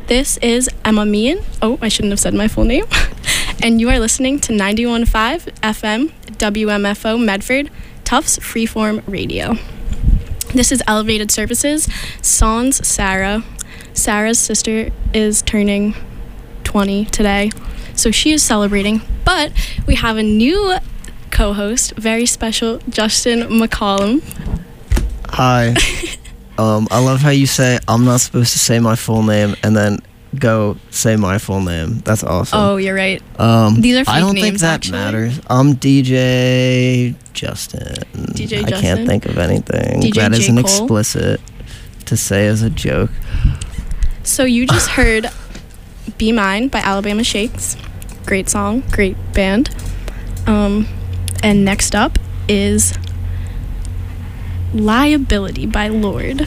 This is Emma Meehan. Oh, I shouldn't have said my full name. And you are listening to 91.5 FM WMFO Medford, Tufts Freeform Radio. This is Elevated Services, Sans Sarah. Sarah's sister is turning 20 today, so she is celebrating. But we have a new co-host, very special, Justin McCollum. Hi. I love how you say I'm not supposed to say my full name and then go say my full name. That's awesome. Oh, you're right. These are fake I don't names, think that actually. matters. I'm DJ Justin. DJ I Justin? can't think of anything DJ that J. isn't Cole? explicit to say as a joke. So you just heard Be Mine by Alabama Shakes. Great song, great band. And next up is Liability by Lord.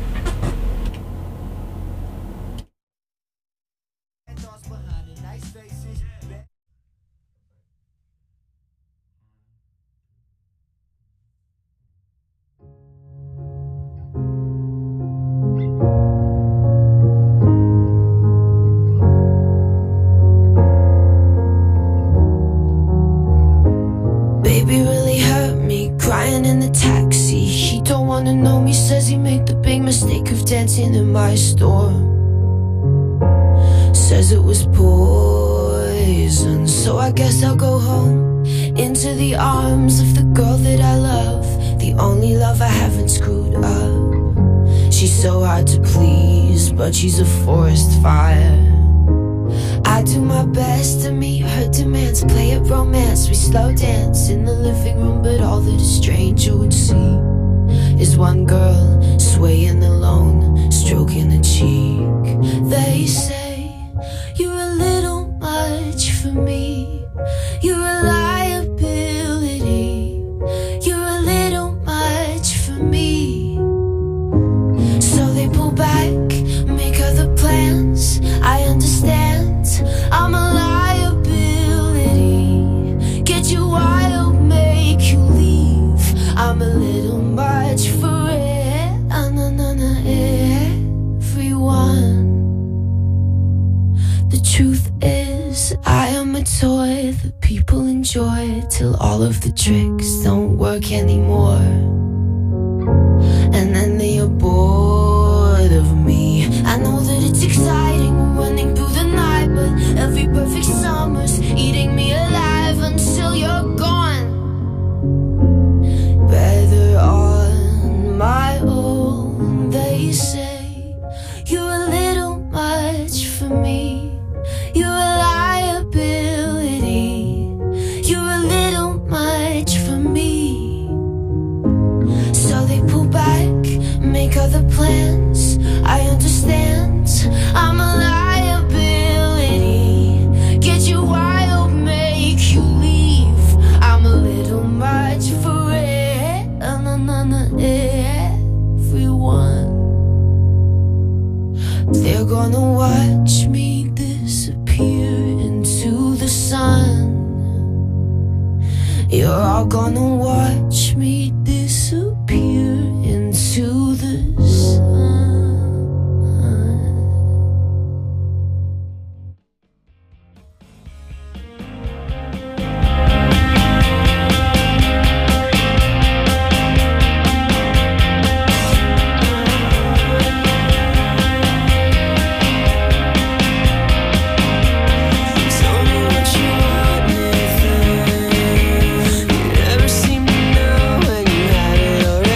Baby really hurt me, crying in the taxi. He don't wanna know me, says he made the big mistake of dancing in my store. Says it was poison, so I guess I'll go home, into the arms of the girl that I love, the only love I haven't screwed up. She's so hard to please, but she's a forest fire. I do my best to meet her demands, play a romance, we slow dance in the living room, but all that a stranger would see is one girl swaying alone, stroking the cheek. They say, you're a little much for me, you're a liability, you're a little much for me. So they pull back, make other plans, I understand, I'm a liability, get you wild, make you leave, I'm a little much for everyone. The truth is, I am a toy that people enjoy till all of the tricks don't work anymore. And then they are bored of me. I know that it's exciting running through the night, but every perfect summer's eating me alive until you're gone. Better on my own, they say. You're a little much for me, you're a liability, you're a little much for me. So they pull back, make other plans, I understand, I'm a liability, get you wild, make you leave, I'm a little much for everyone. They're gonna watch me disappear into the sun. You're all gonna watch me disappear into the sun. Tell me what you want me to think. You never seem to know when you had it all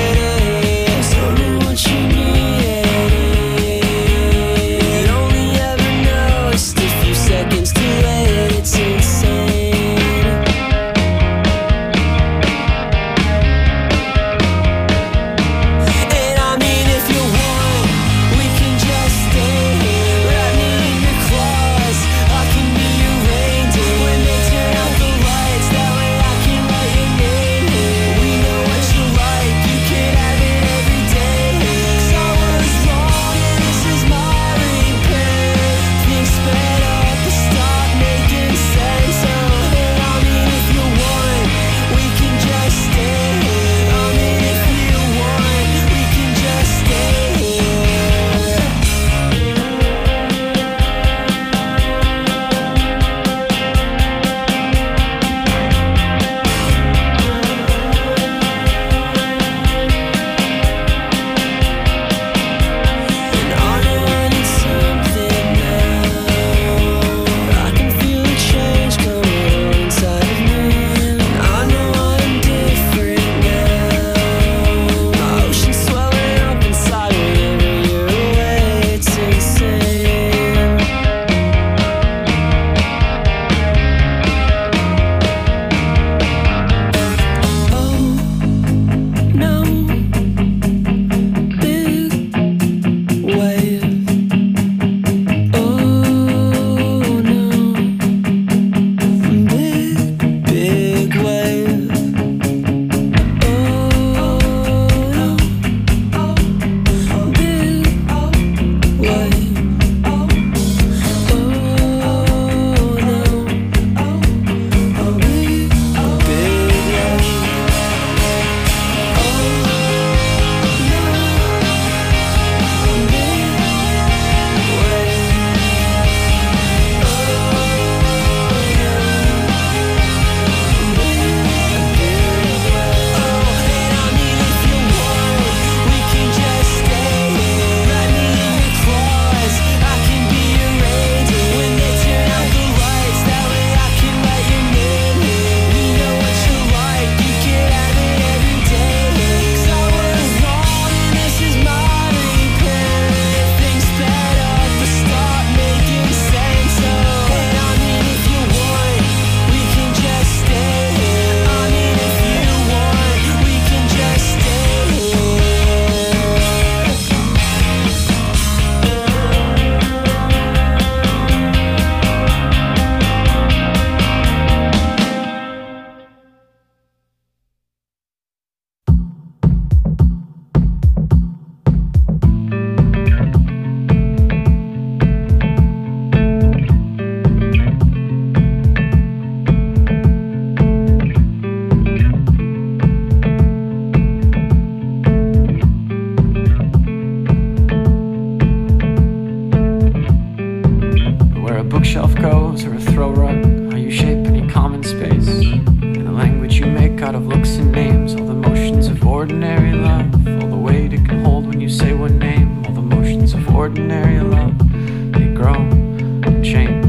ordinary love. All the weight it can hold when you say one name. All the motions of ordinary love, they grow and change.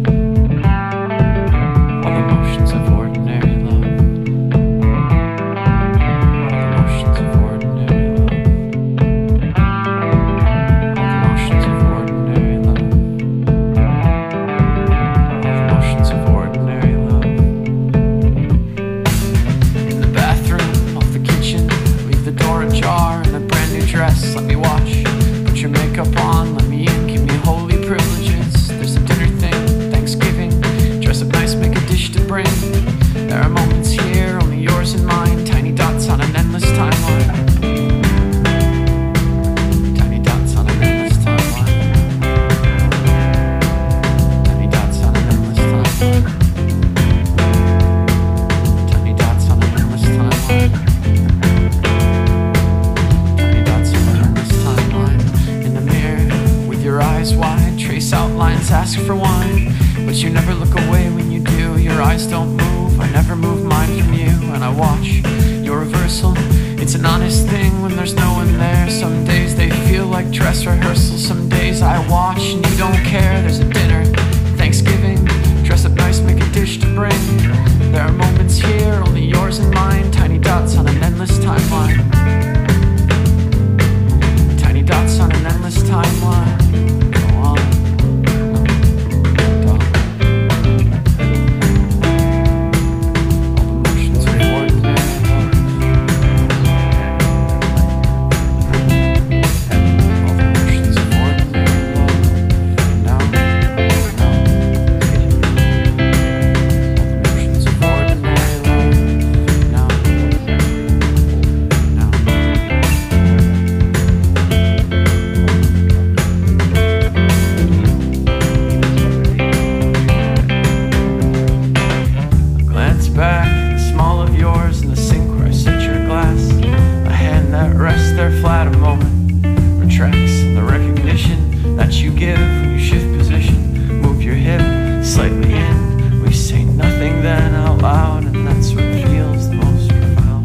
All the motions of ordinary love. All the motions of ordinary love. All the motions of ordinary love. All the motions of ordinary love. In the bathroom, off the kitchen, leave the door ajar in a brand new dress. Let me watch. Put your makeup on, let me in, give me holy privileges. There's a dinner thing, Thanksgiving. Dress up nice, make a dish to bring. There are moments here, only yours and mine. Tiny dots on an endless timeline. Tiny dots on an endless timeline. Tiny dots on an endless timeline. Tiny dots on an endless timeline. Tiny dots on an endless timeline. In the mirror, with your eyes wide, trace outlines, ask for wine. But you never look away when you do. Your eyes don't move, I never move mine from you. And I watch your reversal. It's an honest thing when there's no one there. Some days they feel like dress rehearsal. Some days I watch and you don't care. There's a dinner, Thanksgiving. Dress up nice, make a dish to bring. There are moments here, only yours and mine. Tiny dots on an endless timeline. Tiny dots on an endless timeline. Go on. Dot. All the motions of ordinary love. All the motions of ordinary love. Now, now. All the motions of ordinary love. Now, now. Glance back, the small of yours in the sink where I set your glass. A hand that rests there flat a moment, retracts in the recognition that you give when you shift position. Move your hip slightly in. We say nothing then out loud, and that's what feels the most profound.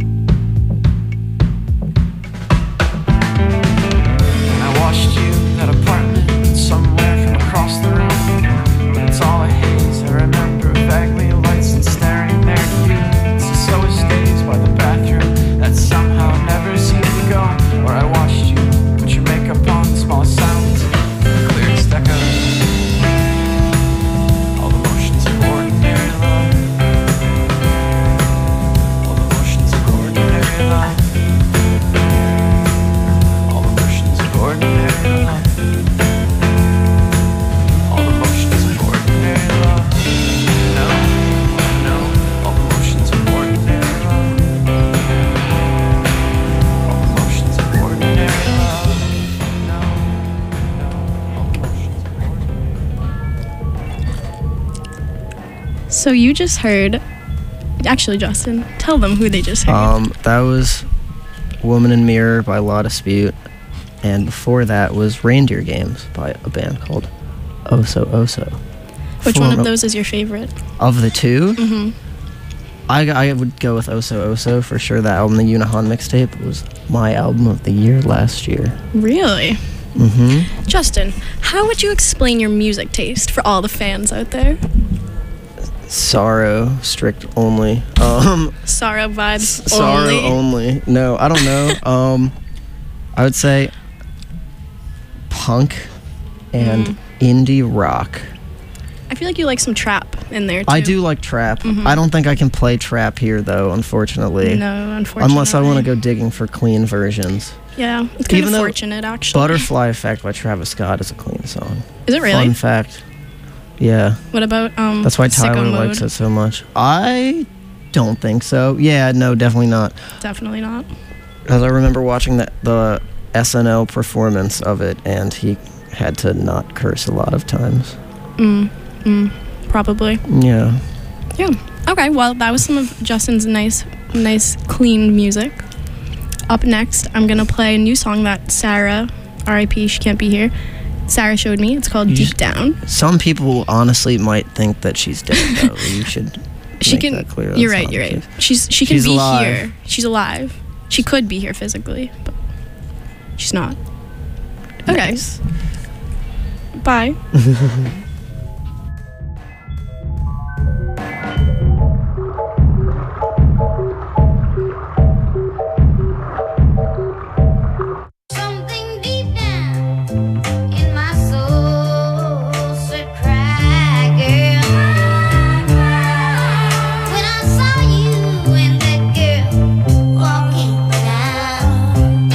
And I watched you, that apartment, somewhere from across the room. But it's all a haze. I remember vaguely lights and staring there at you. It's the slowest days by the bathroom that somehow never seemed to go. Where I watched you put your makeup on, the smallest sounds, the clearest echoes. All the motions of ordinary love. All the motions of ordinary love. All the motions of ordinary love. All the motions of ordinary love. No, no, all the motions of ordinary love. All the motions of ordinary love. No, no, all the motions of ordinary. So you just heard. Actually, Justin, tell them who they just heard. That was Woman in Mirror by Law Dispute, and before that was Reindeer Games by a band called Oso Oso. Which one of those is your favorite? Of the two? Mm-hmm. I would go with Oso Oso for sure. That album, the Unihan mixtape, was my album of the year last year. Really? Mm-hmm. Justin, how would you explain your music taste for all the fans out there? Sorrow, strict only. Sorrow vibes Sorrow only. No, I don't know. I would say punk and indie rock. I feel like you like some trap in there too. I do like trap. I don't think I can play trap here though, unfortunately. No, unfortunately. Unless I want to go digging for clean versions. Yeah, it's kind Even of though fortunate actually. Butterfly Effect by Travis Scott is a clean song. Is it really? Fun fact. Yeah. What about That's why Sicko Tyler Mode? likes it so much. I don't think so. Yeah, no, definitely not. Definitely not. Because I remember watching the SNL performance of it, and he had to not curse a lot of times. Probably. Yeah. Yeah. Okay, well, that was some of Justin's nice, clean music. Up next, I'm going to play a new song that Sarah, R.I.P., she can't be here, Sarah showed me. It's called Deep Down. Some people honestly might think that she's dead, though. You should She make can. that clear. You're That's right. not You're the right. case. She can She's be alive. here. She's alive. She could be here physically, but she's not. Okay. Nice. Bye. Something deep down in my soul said, cry, girl. When I saw you and that girl walking down,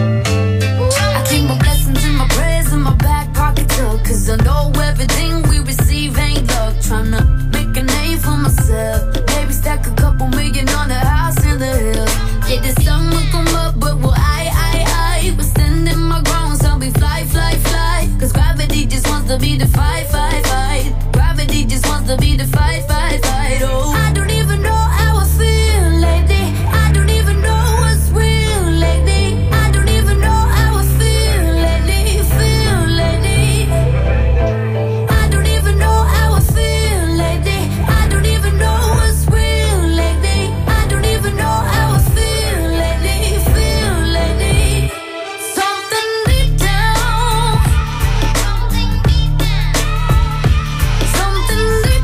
I keep my blessings and my prayers in my back pocket too, 'cause I know everything we receive ain't love. Tryna make a name for myself, maybe stack a couple million on the house in the hills. Yeah, the sun will come up, but will I was standing my ground, so we fly, fly, fly. 'Cause gravity just wants to be the fight, fight, fight. Gravity just wants to be the fight, fight, fight. Oh, I don't even know how I feel lately. I don't even know what's real lately. I don't even know how I feel lately, feel lately. I don't even know how I feel lately. I don't even know what's real lately. I don't even know how I feel lately, feel lately. Something deep down, something deep down, something deep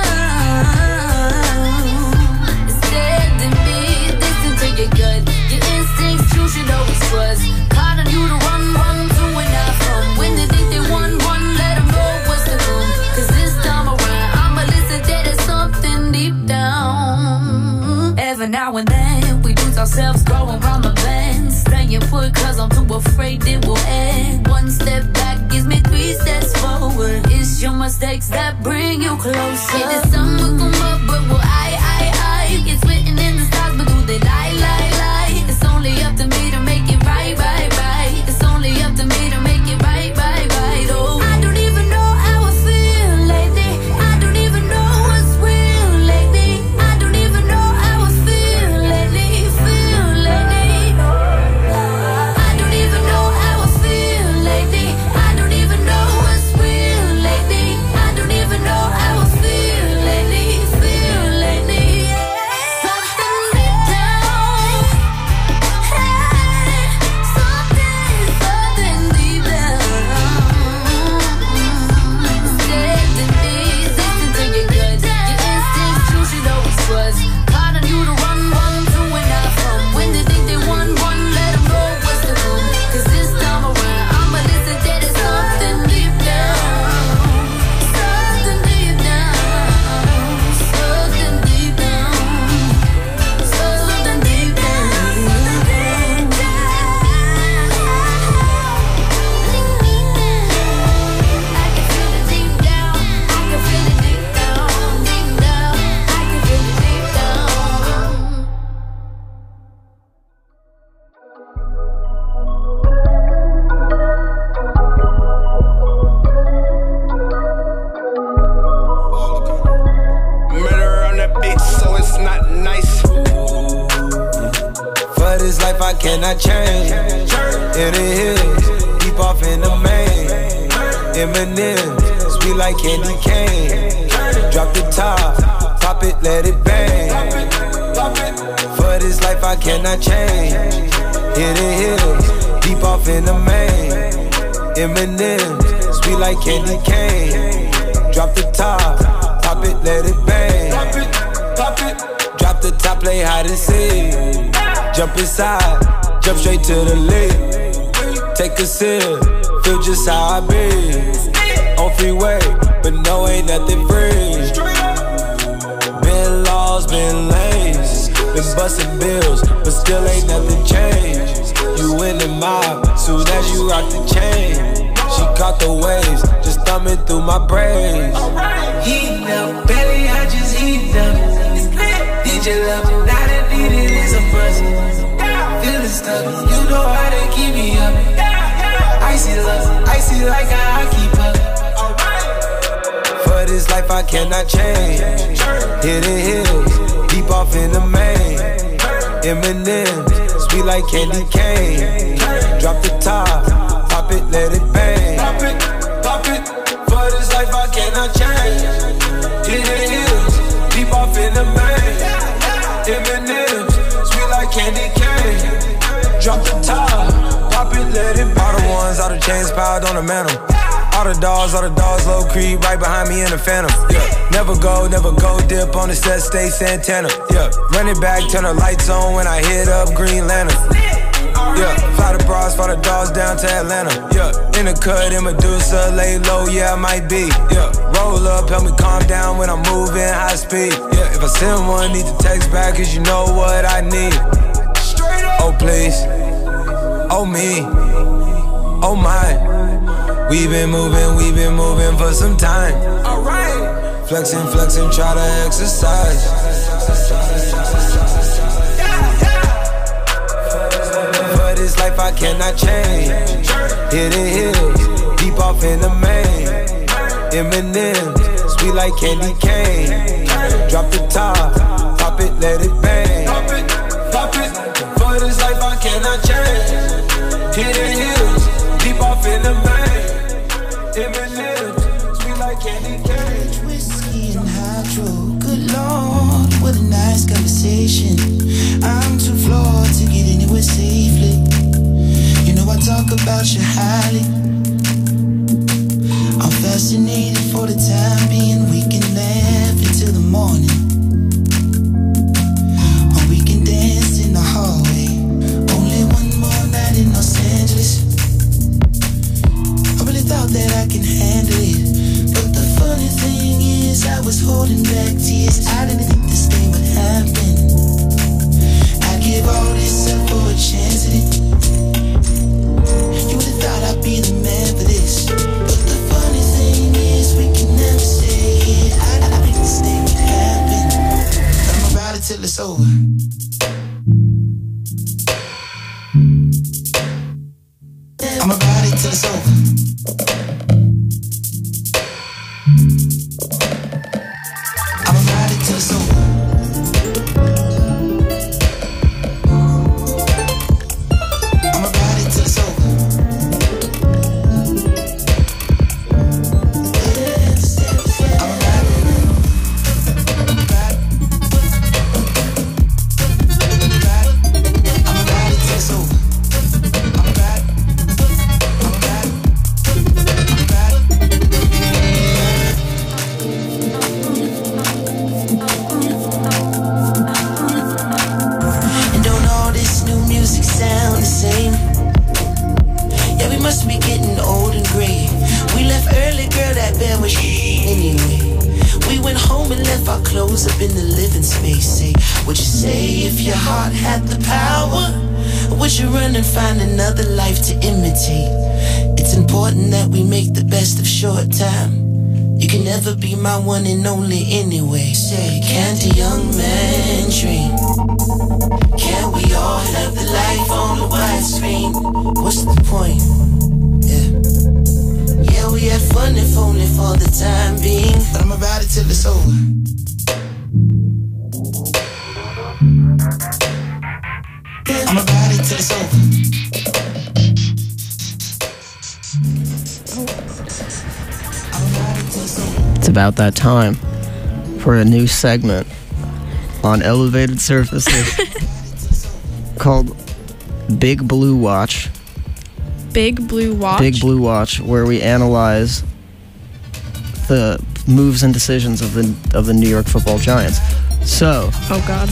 down. It's dead to me. Listen to your gut, your instincts. You should always trust. Calling you to run, run to and not from. When they think they won, let them know what's to come. 'Cause this time around, I'ma listen to there's something deep down. Every now and then, we lose ourselves going round the bend. Staying put 'cause I'm too afraid it will end. One step back gives me 3 steps forward. It's your mistakes that bring you closer. Yeah, the sun will come up, but will I? It's written in the stars, but do they lie, lie, lie? It's only up to me to make it right, right, right. It's only up to me to make it right, right, right. Oh, I don't even know how I feel lately. I don't even know what's real lately. I don't even know how I feel lately, feel lately. I don't even know how I feel lately. I don't even know what's real lately. I don't even know how I feel lately, feel lately. Something deep down, hey, something deep down. It's dead to me. Listen to your gut, your instincts. You should always trust. Calling you to run, run to and not from. When they think they won, let them know what's to come. 'Cause this time around, I'ma listen to there's something deep down, something deep down, something deep down, something deep down. I can feel it deep down. I can feel it deep down, deep down. I can feel it deep down. Murder on that beat, so it's not nice. For this life I cannot change. In the hills, deep off in the main. M&M's, sweet like candy cane. Drop the top, pop it, let it bang. For this life I cannot change. In the hills, deep off in the main. M&M's, sweet like candy cane. Drop the top, pop it, let it bang. Drop the top, play hide and seek. Jump inside, jump straight to the lake. Take a sip, feel just how I be. On freeway, but no, ain't nothing free. Been lost, been lanes, been busting bills, but still ain't nothing changed. You in the mob, soon as you rock the chain. She caught the waves, just thumbing through my braids. Heating up, belly, I just heating up. Need your love, not a need it is a buzz. Feeling stuck, you know how to keep me up. Icy love, icy like a hockey puck. For this life I cannot change. Hidden hills, deep off in the main. M&M's, sweet like candy cane. Drop the top, pop it, let it bang. Pop it, for this life I cannot change. Hidden hills, deep off in the main. M&M's, sweet like candy cane. let it burn. All the ones, all the chains piled on the mantle. All the dogs, low creep, right behind me in the phantom. Yeah, never go, dip on the set, stay Santana. Yeah, run it back, turn the lights on when I hit up Green Lantern. Yeah, fly the bras, fly the dogs down to Atlanta. Yeah, in the cut, in Medusa, lay low, yeah, I might be. Yeah, roll up, help me calm down when I'm moving high speed. Yeah, if I send one, need to text back, cause you know what I need. Oh, please. Oh, me. Oh, my. We've been moving for some time. Alright. Flexing, try to exercise. For this life I cannot change. Hidden hills, deep off in the main. M&M's, sweet like candy cane. Drop the top, pop it, let it bang. Pop it, for this life I cannot change. Hidden hills, deep off in the main. M&M's, sweet like candy cane. Whiskey and hydro, good lord, what a nice conversation. I'm too flawed to get anywhere safely. You know I talk about you highly. I'm fascinated for the time being. We can laugh until the morning, or we can dance in the hallway. Only one more night in Los Angeles. I really thought that I can handle it, but the funny thing is I was holding back tears. I didn't think this thing would happen. I'd give all this up for a chance at it. You would've thought I'd be the man for this, but the funny thing is we can never say it. I didn't think this thing would happen. I'm about it till it's over. I'm about it till it's over. I'm about it till it's over. I'm about it till it's over. I'm about it till it's over. Clothes up in the living space. Say, would you say if your heart had the power? Or would you run and find another life to imitate? It's important that we make the best of short time. You can never be my one and only anyway. Say, can't a young man dream? Can't we all have the life on the widescreen? What's the point? Yeah, we had fun if only for the time being. But I'm about it till it's over. I'm about it till it's over. It's about that time for a new segment on Elevated Surfaces called Big Blue Watch. Big Blue Watch? Big Blue Watch, where we analyze the moves and decisions of the New York Football Giants. So. Oh, God.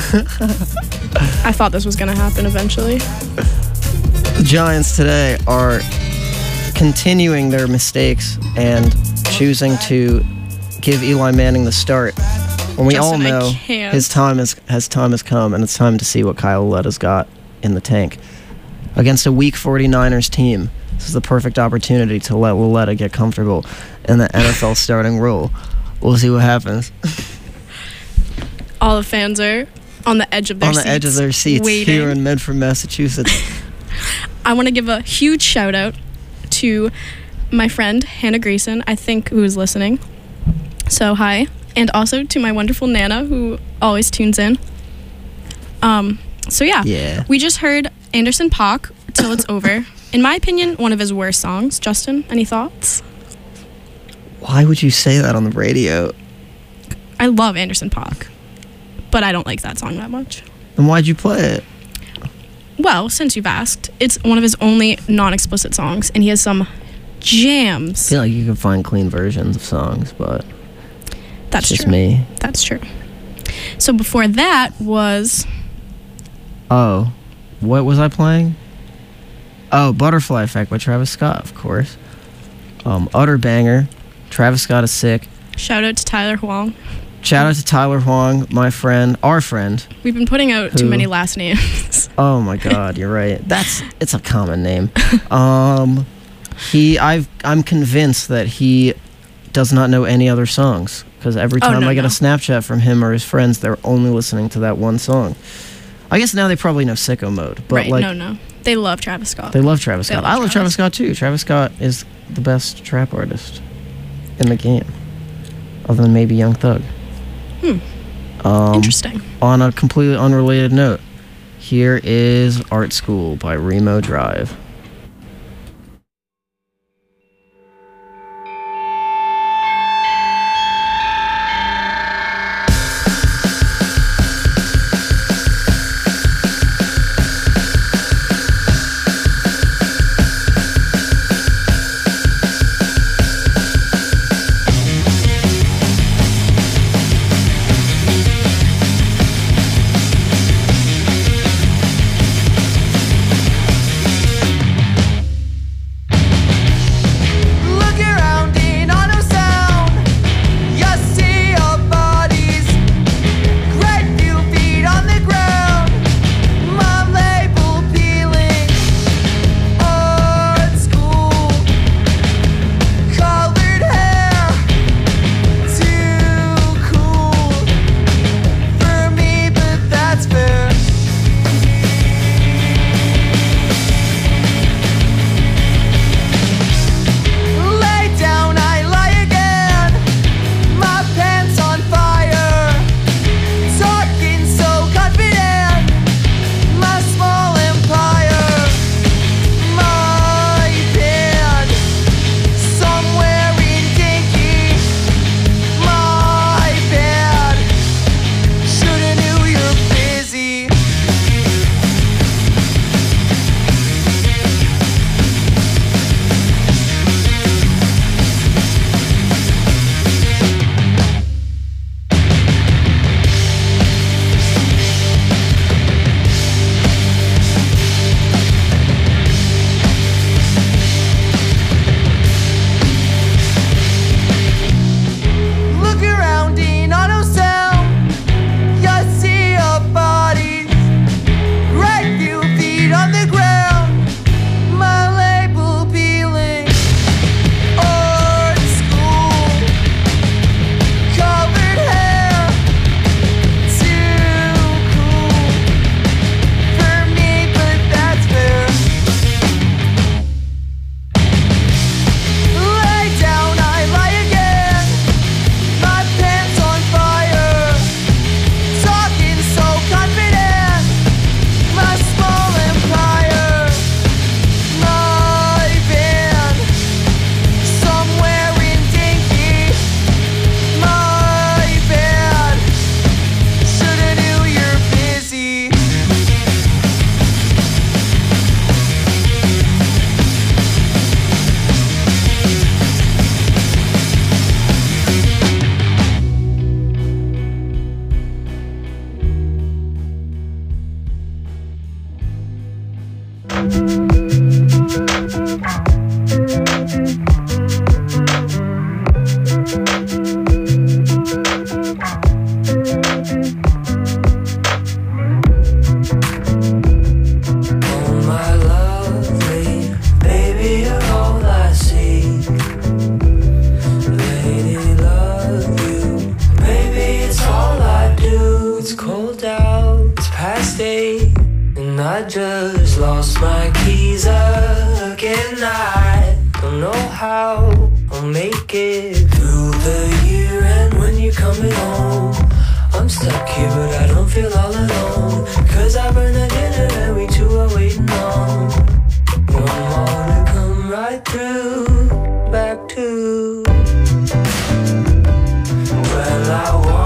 I thought this was going to happen eventually. The Giants today are continuing their mistakes and choosing to give Eli Manning the start. When we all know his time has come, and it's time to see what Kyle Lauletta's got in the tank. Against a weak 49ers team, this is the perfect opportunity to let Lauletta get comfortable in the NFL starting role. We'll see what happens. All the fans are on the edge of their seats. Waiting. Here in Medford, Massachusetts. I want to give a huge shout out to my friend Hannah Greason, I think, who is listening. So hi. And also to my wonderful Nana, who always tunes in. So yeah. We just heard Anderson .Paak, Till It's Over. In my opinion, one of his worst songs. Justin, any thoughts? Why would you say that on the radio? I love Anderson .Paak, but I don't like that song that much. Then why'd you play it? well, since you've asked, it's one of his only non-explicit songs, and he has some jams. I feel like you can find clean versions of songs, but that's just true. Me. That's true. So before that was... Oh, what was I playing? Oh, Butterfly Effect by Travis Scott, of course. Utter banger. Travis Scott is sick. Shout out to Tyler Huang. Shout out to Tyler Huang, my friend, our friend. We've been putting out too many last names. Oh my God, you're right. It's a common name. I'm convinced that he does not know any other songs, because every time I get a Snapchat from him or his friends, they're only listening to that one song. I guess now they probably know Sicko Mode, but right, no. They love Travis Scott. They love Travis Scott. I love Travis Scott too. Travis Scott is the best trap artist in the game, other than maybe Young Thug. Interesting. On a completely unrelated note, here is Art School by Remo Drive.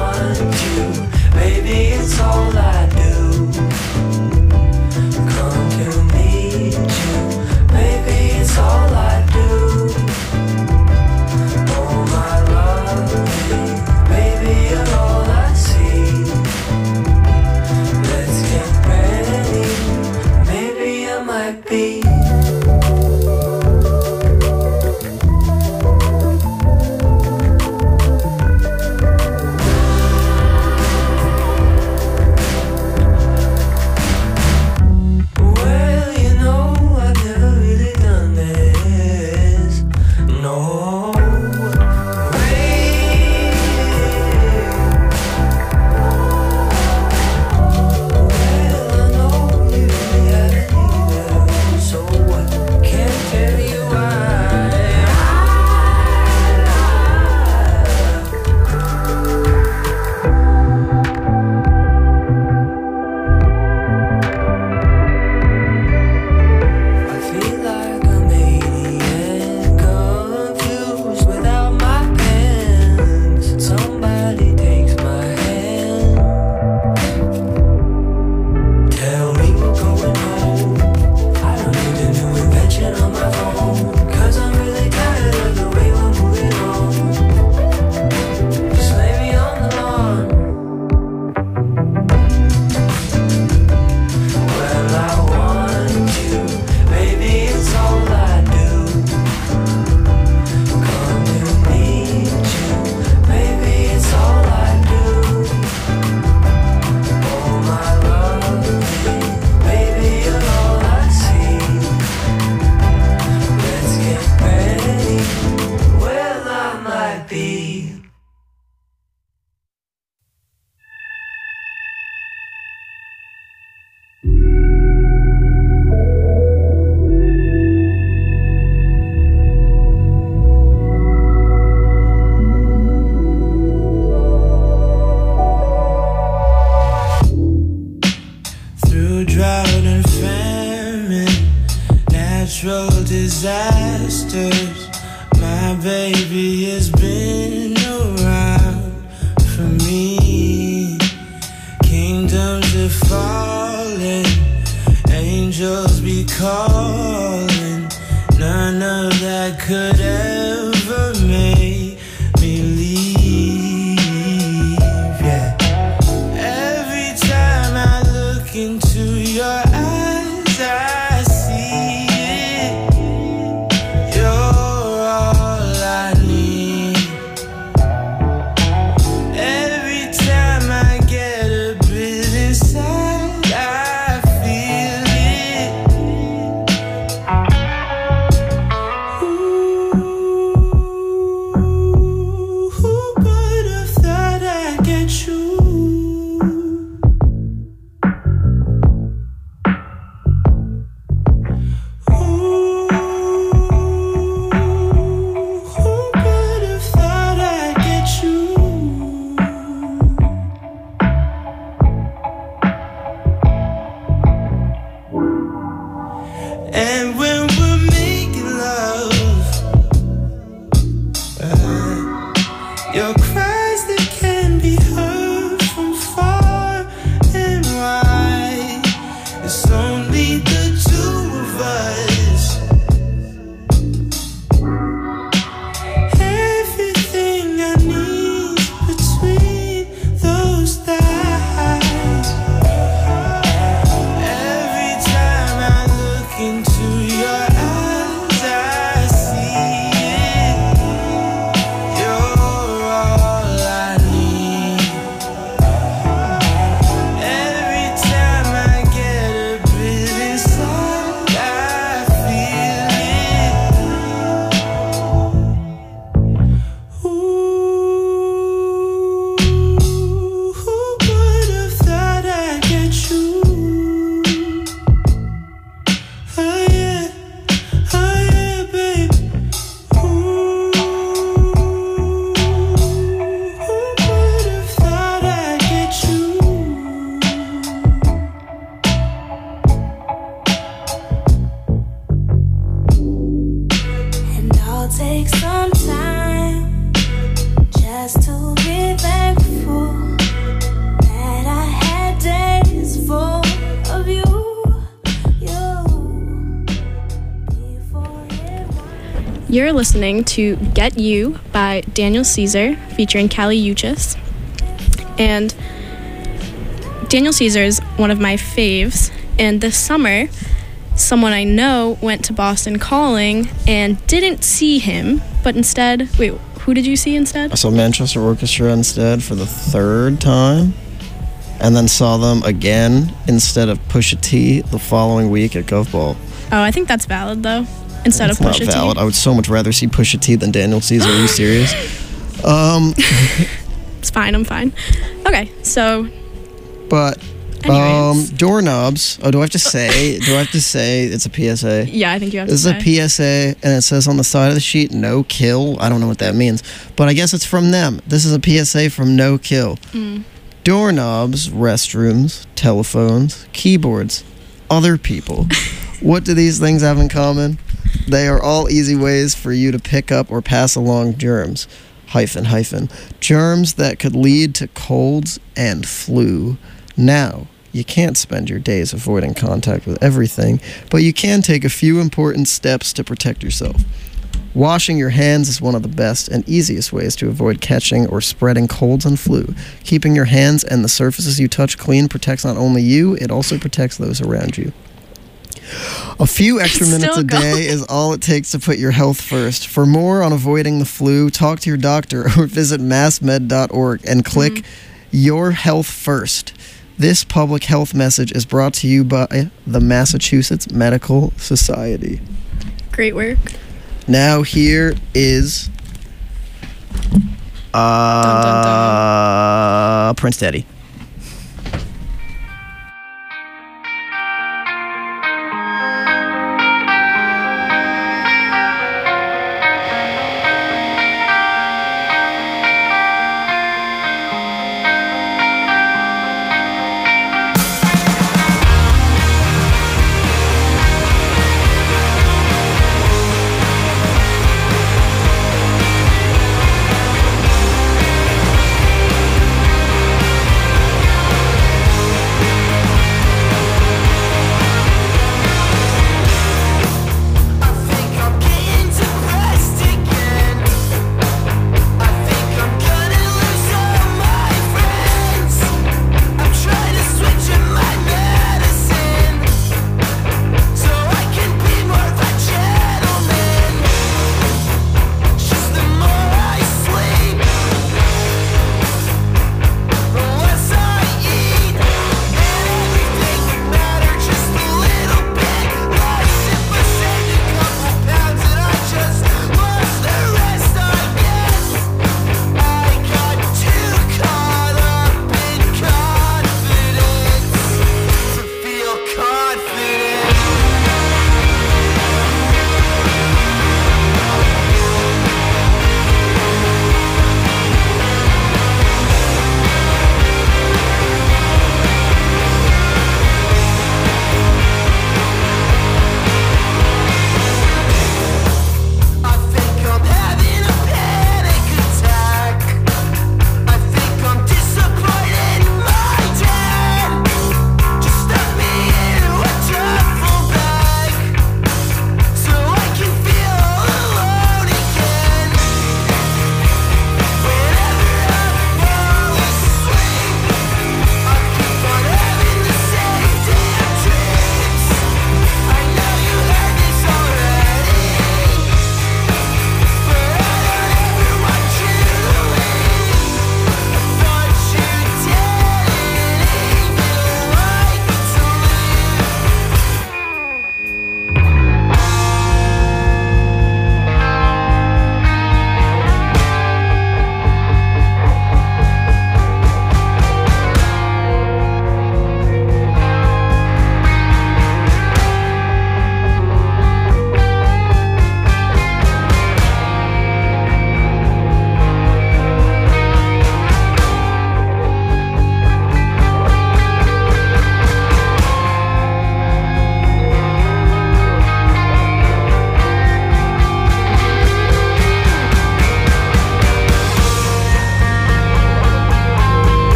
Come natural disasters. My baby has been around for me. Kingdoms are falling, angels be calling. None of that could ever make me leave, yeah. Every time I look into your eyes, I see it. You're all I need. Every time I get a bit inside, I feel it. Ooh, who would have thought I'd get you? And when we're making love, your cries that can be heard from far and wide. It's only the two of us. Everything I need between those thighs. Every time I look into your eyes, I see it. You're all I need. Every time I get a bit inside, I feel it. Ooh, who would have thought I'd get you? Oh yeah, babe. Ooh, who would have thought I'd get you? And I'll take some time just to be thankful that I had days full of you. Before it was You're listening to Get You by Daniel Caesar featuring Kali Uchis. And Daniel Caesar is one of my faves. And this summer, someone I know went to Boston Calling and didn't see him, but instead, wait, who did you see instead? I saw Manchester Orchestra instead for the third time, and then saw them again instead of Pusha T the following week at GovBall. Oh, I think that's valid though. Instead It's of not Pusha valid. T. I would so much rather see Pusha T than Daniel Caesar. Are you serious? It's fine, I'm fine. Okay, so But anyways. doorknobs. Oh, do I have to say? Do I have to say it's a PSA? Yeah, I think you have This to is say. a PSA, and it says on the side of the sheet, "No kill." I don't know what that means, but I guess it's from them. This is a PSA from No Kill. Doorknobs, restrooms, telephones, keyboards, other people. What do these things have in common? They are all easy ways for you to pick up or pass along germs. Germs that could lead to colds and flu. Now, you can't spend your days avoiding contact with everything, but you can take a few important steps to protect yourself. Washing your hands is one of the best and easiest ways to avoid catching or spreading colds and flu. Keeping your hands and the surfaces you touch clean protects not only you, it also protects those around you. A few extra minutes a day is all it takes to put your health first. For more on avoiding the flu, talk to your doctor or visit massmed.org and click Your Health First. This public health message is brought to you by the Massachusetts Medical Society. Great work. Now here is Prince Daddy.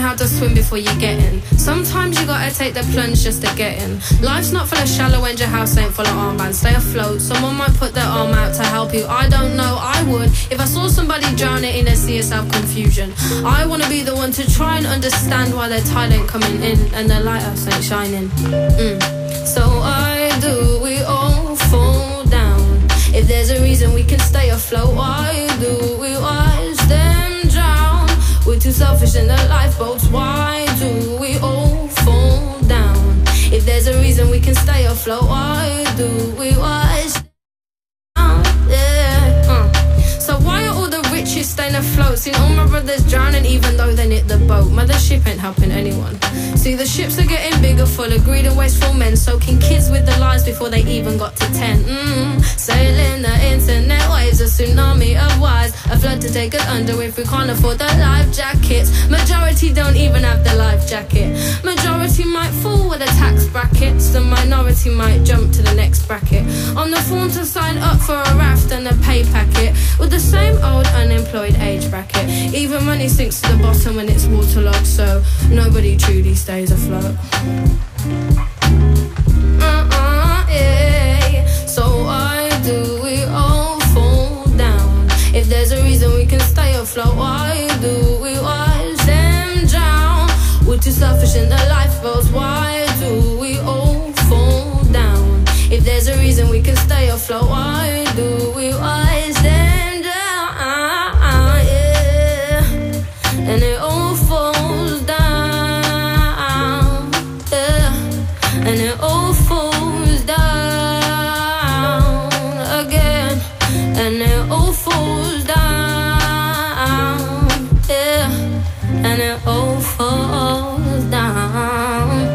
how to swim before you get in. Sometimes you gotta take the plunge just to get in. Life's not full of shallow and your house ain't full of armbands. Stay afloat, someone might put their arm out to help you. I don't know, I would if I saw somebody drowning in a sea of self-confusion. I wanna be the one to try and understand why their tide ain't coming in and their lighthouse ain't shining. So why do we all fall down? If there's a reason we can stay afloat, why do we watch them drown? We're too selfish in the lifeboats. Why do we all fall down? If there's a reason we can stay afloat, why do we watch them drown? Yeah. So why are all the riches staying afloat? Seen all my brothers drowning even though they knit the boat. Mothership ain't helping anyone. See, the ships are getting bigger, full of greed and wasteful men, soaking kids with the lies before they even got to 10. Sailing the internet waves, a tsunami of wise, a flood to take us under if we can't afford the life jackets. Majority don't even have the life jacket. Majority might fall with the tax brackets. The minority might jump to the next bracket. On the form to sign up for a raft and a pay packet, with the same old unemployed age bracket. Even money sinks to the bottom when it's waterlogged, so nobody truly stays afloat. Yeah. So why do we all fall down? If there's a reason we can stay afloat, why do we watch them drown? We're too selfish in the lifeboats. Why do we all fall down? If there's a reason we can stay afloat, why do we watch them drown? Yeah. And it all falls down. Yeah. And it all falls down again. And it all falls down. Yeah. And it all falls down.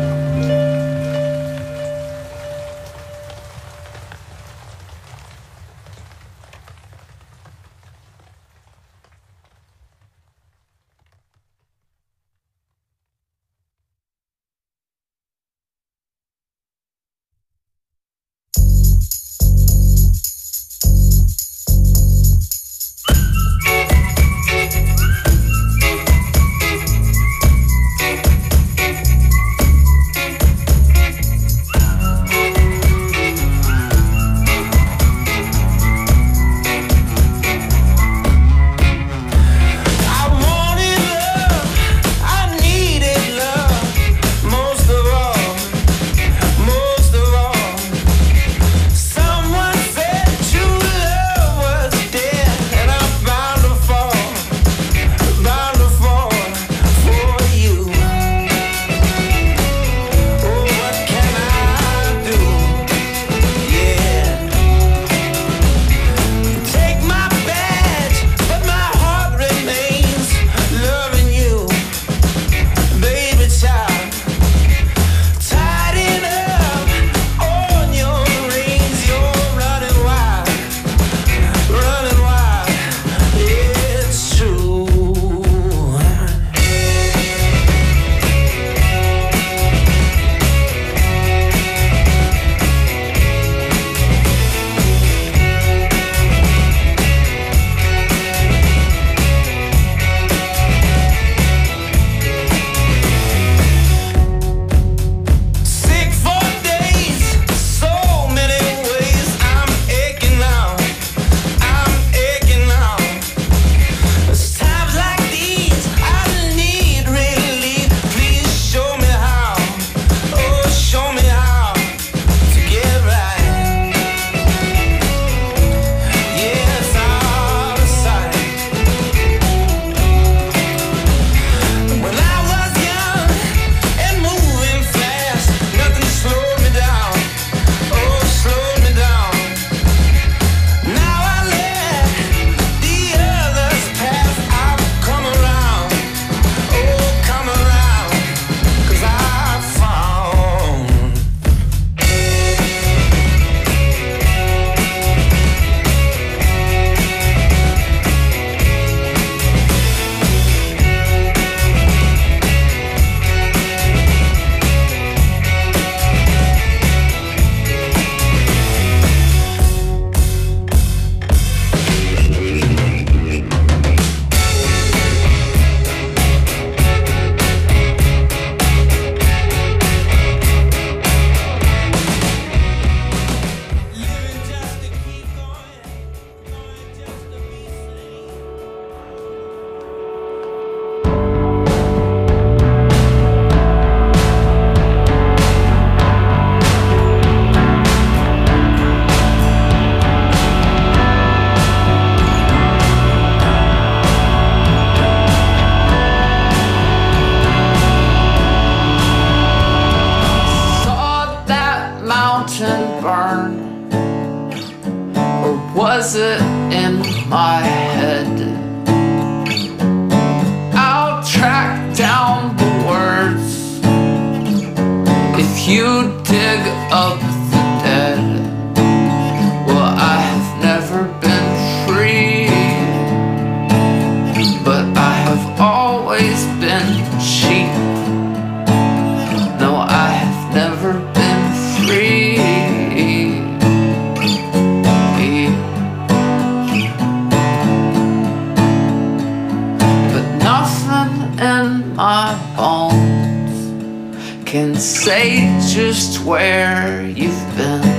my bones can say just where you've been.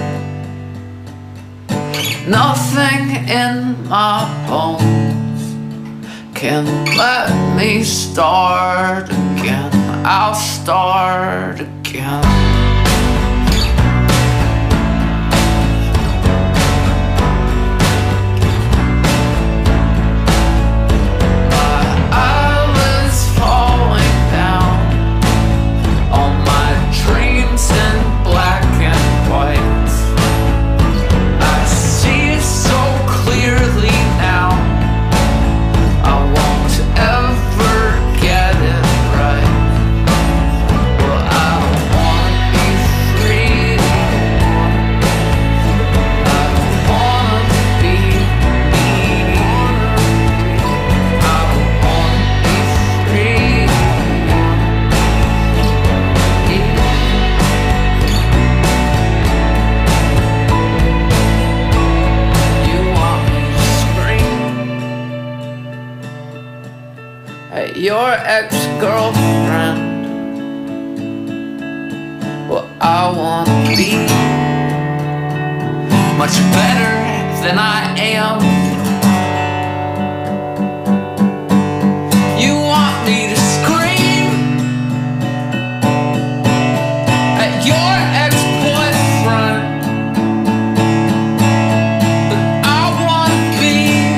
Nothing in my bones can let me start again. I'll start again. Your ex-girlfriend. Well, I wanna be much better than I am. You want me to scream at your ex-boyfriend, but I wanna be.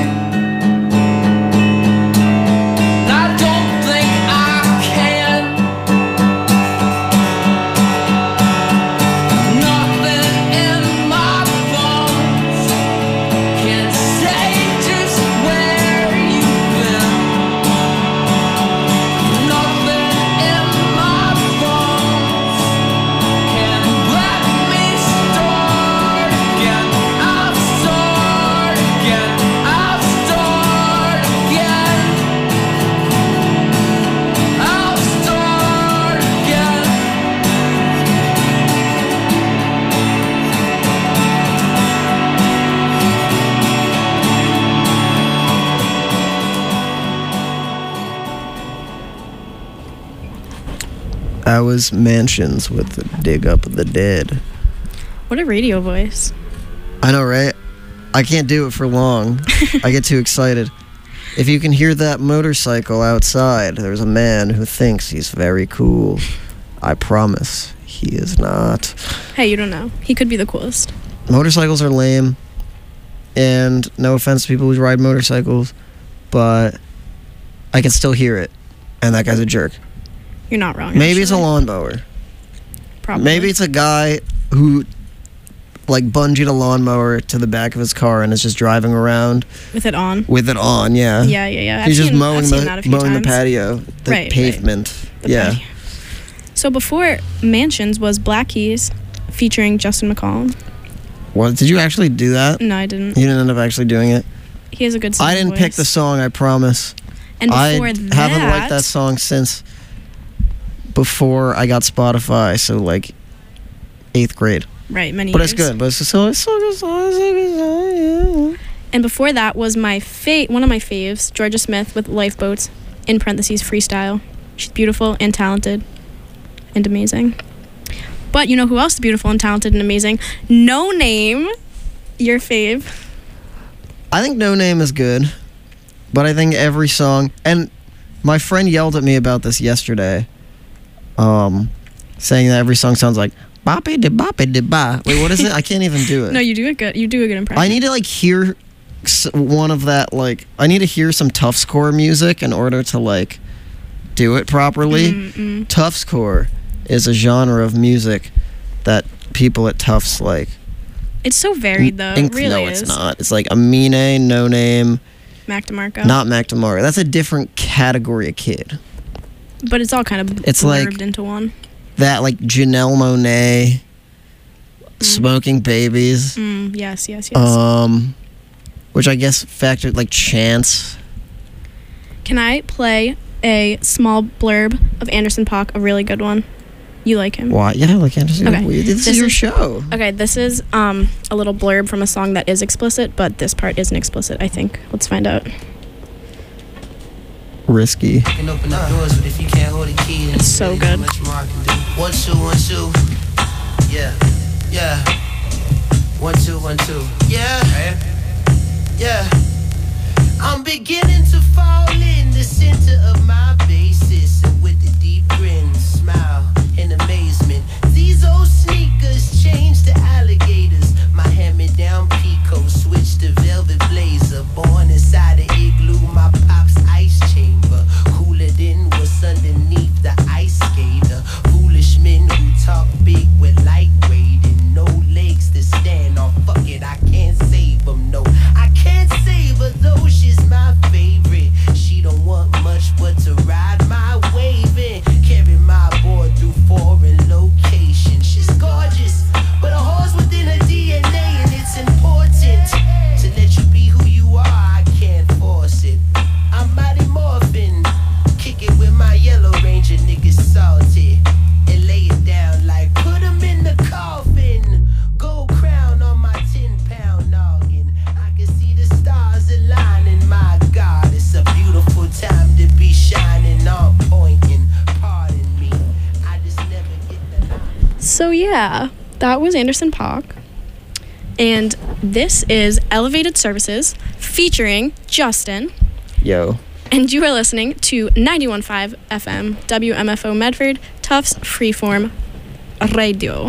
I was Mansions with the Dig Up the Dead. What a radio voice. I know, right? I can't do it for long. I get too excited. If you can hear that motorcycle outside, there's a man who thinks he's very cool. I promise he is not. Hey, you don't know. He could be the coolest. Motorcycles are lame. And no offense to people who ride motorcycles, but I can still hear it. And that guy's a jerk. You're not wrong. Maybe it's a lawnmower. Probably. Maybe it's a guy who like bungeed a lawnmower to the back of his car and is just driving around with it on. With it on, yeah. Yeah. He's just mowing the patio, the pavement. Right. Yeah. So before Mansions was Black Keys featuring Justin McCollum. What, did you actually do that? No, I didn't. You didn't end up actually doing it? He has a good singing I didn't voice. pick the song, I promise. And before I haven't liked that song since before I got Spotify, so like 8th grade. Right, many but years. It's good. But it's so good song. And before that was one of my faves, Georgia Smith with Lifeboats, in parentheses, freestyle. She's beautiful and talented and amazing. But you know who else is beautiful and talented and amazing? No Name, your fave. I think No Name is good, but I think every song, and my friend yelled at me about this yesterday, saying that every song sounds like boppy de boppy de ba. Wait, what is it? I can't even do it. No, you do it good. You do a good impression. I need to like hear one of that, like I need to hear some Tufts core music in order to like do it properly. Tufts core is a genre of music that people at Tufts like. It's so varied though. It really no, is. It's not. It's like Amine, No Name, Mac DeMarco. Not Mac DeMarco. That's a different category of kid. But it's all kind of blurbed like into one. That like Janelle Monáe, Smoking Babies. Yes. Which I guess factored like Chance. Can I play a small blurb of Anderson .Paak, a really good one? You like him? Why? Yeah, I like Anderson. Okay. This is your show. Okay, this is a little blurb from a song that is explicit, but this part isn't explicit, I think. Let's find out. risky. Can open the doors, but if you can't hold the key, then it's so good. much more I can do. 1 2 1 2. Yeah. Yeah. 1 2 1 2. Yeah. Yeah. I'm beginning to fall in the center of my basis, and with a deep grin, smile in amazement. These old sneakers changed to alligators. My hand-me-down Pico switched to velvet blazer. Born inside an igloo, my pop's ice chamber. Cooler than what's underneath the ice skater. Foolish men who talk big with lightweight and no legs to stand on. Fuck it, I can't save them, no. I can't save her though, she's my favorite. She don't want much but to ride my wave and carry my boy through foreign locations. She's gorgeous, but a horse within her DNA, and it's important to let you be who you are. I can't force it. I'm mighty morphin', kick it with my yellow ranger niggas salty, and lay it down like put 'em in the coffin. Gold crown on my 10-pound noggin. I can see the stars aligning. My God, it's a beautiful time to be shining on point. And pardon me, I just never get the line. So yeah, that was Anderson .Paak. And this is Elevated Services featuring Justin. Yo. And you are listening to 91.5 FM, WMFO Medford, Tufts Freeform Radio.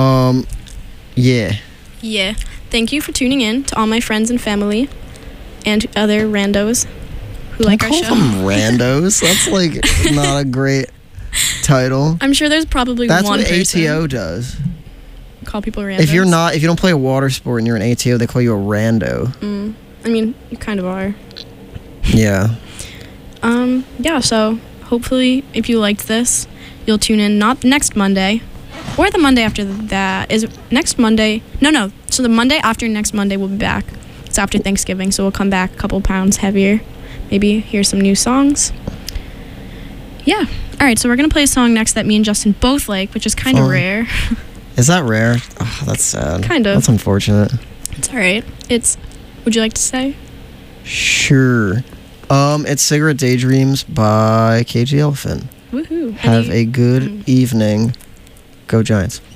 Yeah. Yeah. Thank you for tuning in to all my friends and family and other randos who like our show. Call them randos. That's like not a great title. I'm sure there's probably That's one what person. ATO does. Call people randos. If you don't play a water sport and you're an ATO, they call you a rando. I mean, you kind of are. Yeah. Yeah, so hopefully if you liked this, you'll tune in not next Monday or the Monday after that. Is it next Monday? No. So the Monday after next Monday we'll be back. It's after Thanksgiving, so we'll come back a couple pounds heavier. Maybe hear some new songs. Yeah. All right, so we're going to play a song next that me and Justin both like, which is kind of rare. Is that rare? Oh, that's sad. Kind of. That's unfortunate. It's all right. Would you like to say? Sure. It's Cigarette Daydreams by KG Elephant. Woohoo. Have a good evening. Go Giants.